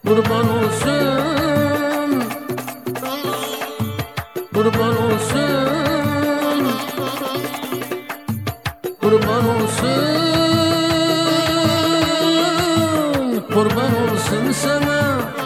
Kurban olsun, kurban olsun, kurban olsun, kurban olsun sana,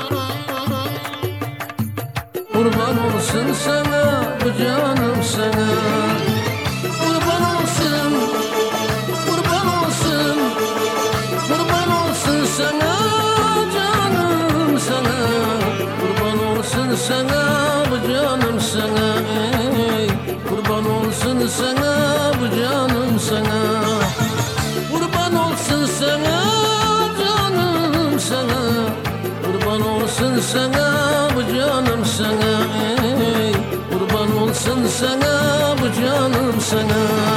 kurban olsun sana, bu canım sana. Kurban olsun, kurban olsun, kurban olsun sana, canım sana. Kurban olsun sana, bu canım sana. Ey, kurban olsun sana, bu canım sana. Kurban olsun sana, canım sana. Kurban olsun sana, bu canım sana. Ey, kurban olsun sana, bu canım sana.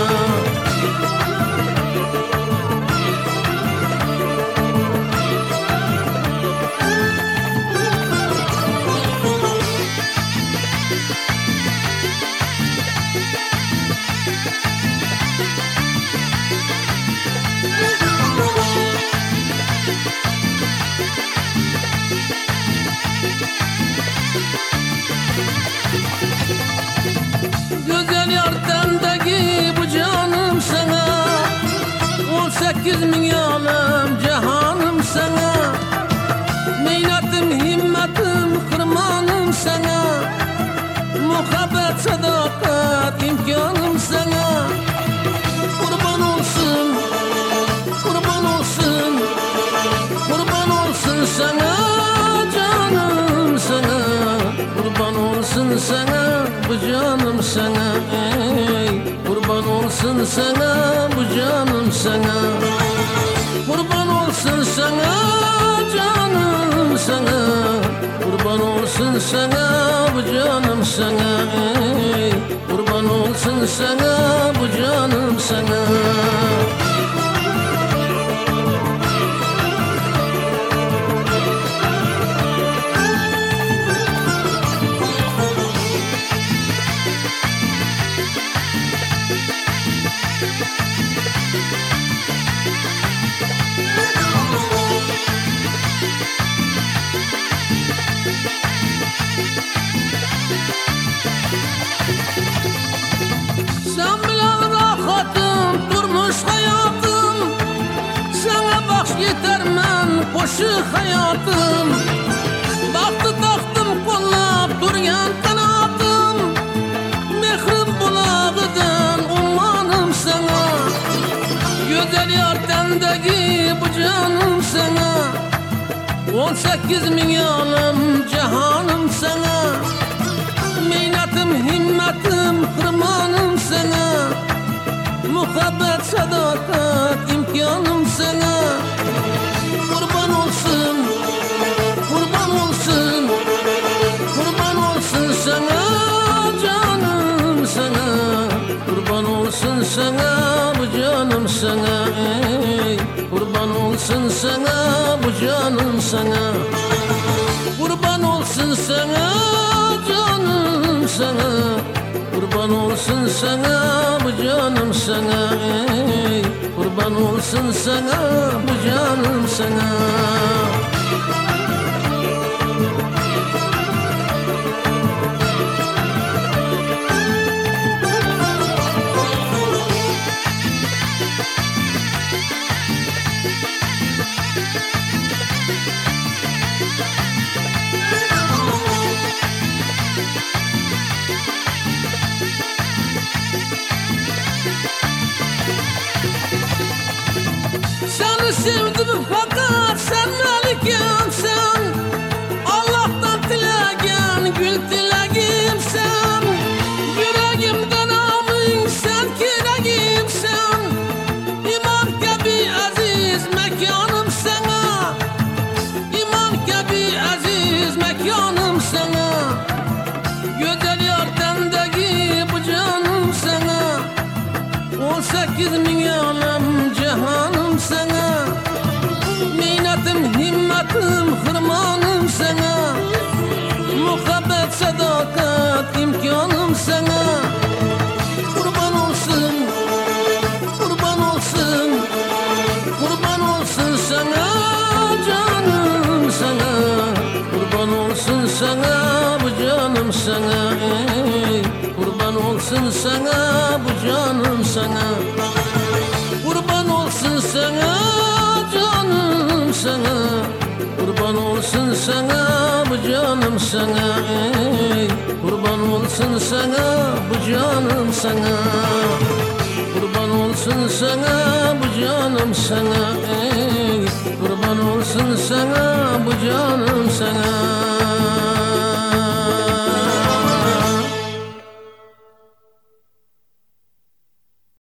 Güzel yardımdaki bu canım sana, 18 bin alem cihanım sana. Meynatim, himmetim, kırmanım sana. Muhabbet, sadakat, imkanım sana. Kurban olsun, kurban olsun, kurban olsun sana, canım sana. Kurban olsun sana, bu canım sana. Ey, kurban olsun sana, bu canım sana. Kurban olsun sana, canım sana. Kurban olsun sana, bu canım sana. Ey, kurban olsun sana, bu canım sana. Sen bilen rahatım, durmuş hayatım. Sana baş yetermen, koşu hayatım. Baktı taktım, kollap durgan kanatım. Mehrim bulağıdan ummanım sana. Güzel yardımdaki bu canım sana. 18 bin alem cihanım sana. Meynatim, himmetim, kırmanım sana. Muhabbet, sadakat, imkanım sana. Kurban olsun, kurban olsun, kurban olsun sana, canım sana. Kurban olsun sana, bu canım sana. Ey, kurban olsun sana, bu canım sana. Kurban olsun sana, canım sana. Kurban olsun sana, bu canım sana. Ey, kurban olsun sana, bu canım sana. Seni sevdim fakat sen melikensen. Allah'tan tilegen, gül tilegimsen. Yüreğimden amin sen kiregimsen. İman gibi aziz mekanım sana. İman gibi aziz mekanım sana. Güzel yardımdaki bu canım sana. 18 bin alem cihanım sana. Meynatim, himmetim, hırmanım sana. Muhabbet, sadakat, imkanım sana. Kurban olsun, kurban olsun, kurban olsun sana, canım sana. sana bu canım sana, ey. Kurban olsun sana bu canım sana. Kurban olsun sana canım sana. Kurban olsun sana bu canım sana, ey. Kurban olsun sana bu canım sana. Kurban olsun sana bu canım sana, ey. Kurban olsun sana bu canım sana.